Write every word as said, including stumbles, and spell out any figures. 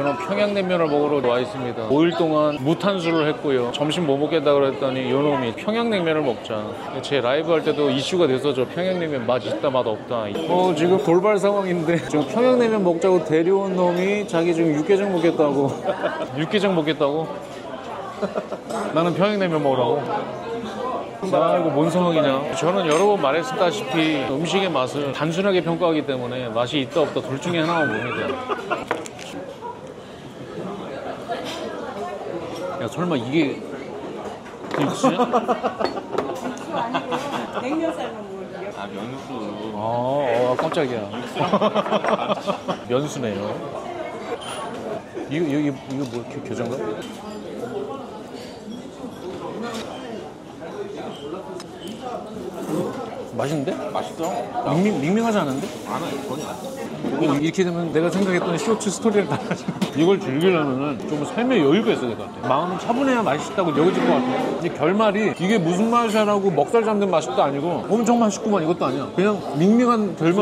저는 평양냉면을 먹으러 와 있습니다. 오 일 동안 무탄수를 했고요. 점심 뭐 먹겠다 그랬더니 요놈이 평양냉면을 먹자. 제 라이브 할 때도 이슈가 돼서 저 평양냉면 맛 있다 맛 없다. 어 지금 돌발 상황인데 지금 평양냉면 먹자고 데려온 놈이 자기 지금 육개장 먹겠다고. 육개장 먹겠다고? 나는 평양냉면 먹으라고. 아 이거 뭔 상황이냐. 저는 여러 번 말했다시피 음식의 맛을 단순하게 평가하기 때문에 맛이 있다 없다 둘 중에 하나만 봅니다. 야 설마 이게 김치야? 아니고 냉면 삶은 뭐예요? 아 면수. 아 어, 깜짝이야. 면수네요. 이거 이거 이거 뭐 교- 교정가? 맛있는데? 맛있어. 밍밍, 밍밍하지 않은데? 안 해, 전혀 안 해. 어, 이렇게 되면 내가 생각했던 쇼츠 스토리를 다 가지고 이걸 즐기려면 좀 삶의 여유가 있어야 될 것 같아. 마음은 차분해야 맛있다고 여겨질 것 같아. 이 결말이 이게 무슨 맛이야라고 먹살 잡는 맛도 아니고 엄청 맛있구만 이것도 아니야. 그냥 밍밍한 결말.